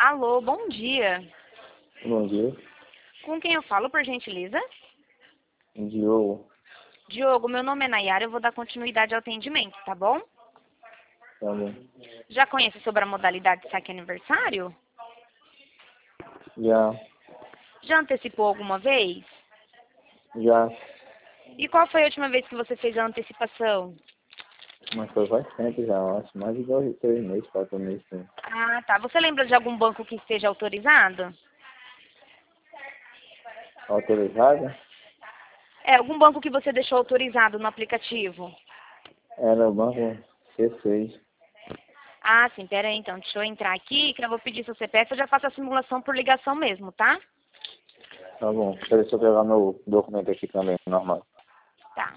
Alô, bom dia. Bom dia. Com quem eu falo, por gentileza? Diogo. Diogo, meu nome é Nayara, eu vou dar continuidade ao atendimento, tá bom? Tá bom. Já conhece sobre a modalidade de saque aniversário? Já. Já antecipou alguma vez? Já. E qual foi a última vez que você fez a antecipação? Mas foi faz tempo já, eu acho. Mais de 3 meses, 4 meses. Sim. Ah, tá. Você lembra de algum banco que esteja autorizado? Autorizada? É, algum banco que você deixou autorizado no aplicativo? Era o banco C6. Ah, sim, pera aí então. Deixa eu entrar aqui, que eu vou pedir seu CPF, eu já faço a simulação por ligação mesmo, tá? Tá bom. Deixa eu pegar meu documento aqui também, normal. Tá.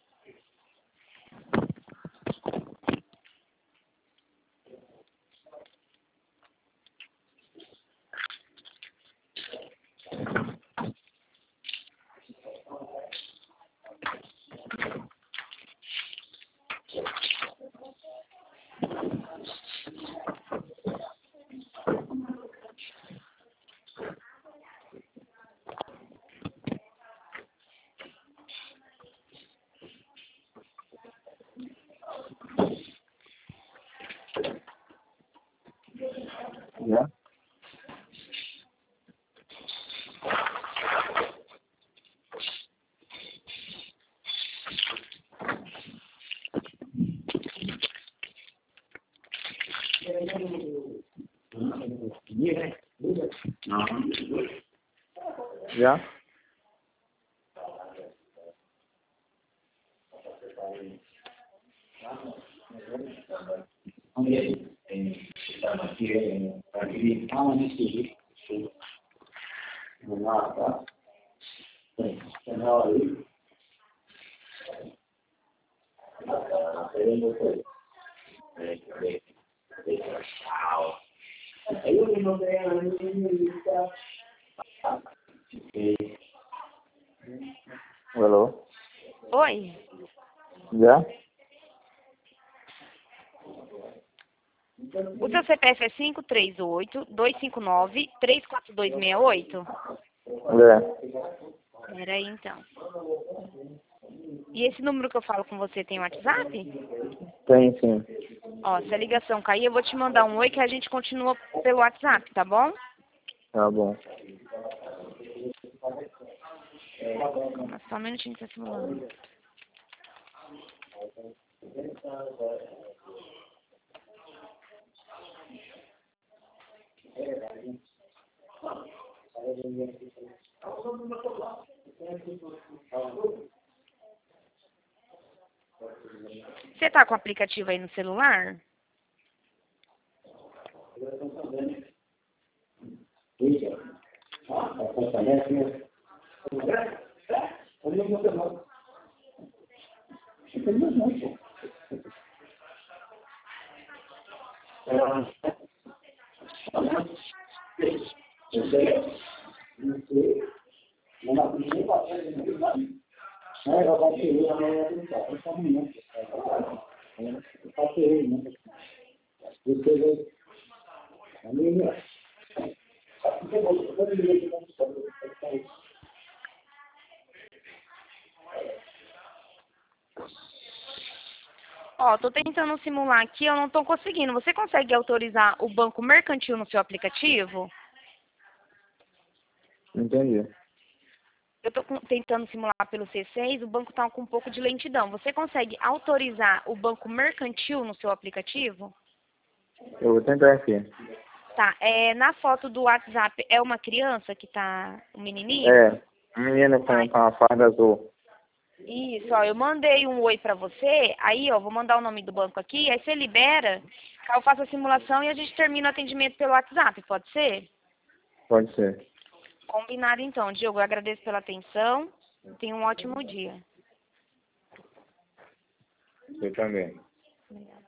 Já? Já? Alô? Oi? Já? O seu CPF é 538-259-34268? É. Pera aí então. E esse número que eu falo com você tem WhatsApp? Tem sim. Ó, se a ligação cair, eu vou te mandar um oi que a gente continua pelo WhatsApp, tá bom? Tá bom. Calma, só um minutinho que tá simulando. Você tá com o aplicativo aí no celular? Ó, tô tentando simular aqui, eu não tô conseguindo. Você consegue autorizar o banco mercantil no seu aplicativo? Entendi. Eu tô tentando simular pelo C6, o banco tá com um pouco de lentidão. Você consegue autorizar o banco mercantil no seu aplicativo? Eu vou tentar aqui. Tá, na foto do WhatsApp é uma criança que tá, um menininho? É. Um menino com uma farda azul. Isso, ó, eu mandei um oi pra você, aí, ó, vou mandar o nome do banco aqui, aí você libera, aí eu faço a simulação e a gente termina o atendimento pelo WhatsApp, pode ser? Pode ser. Combinado então, Diogo, eu agradeço pela atenção, tenha um ótimo dia. Eu também. Obrigada.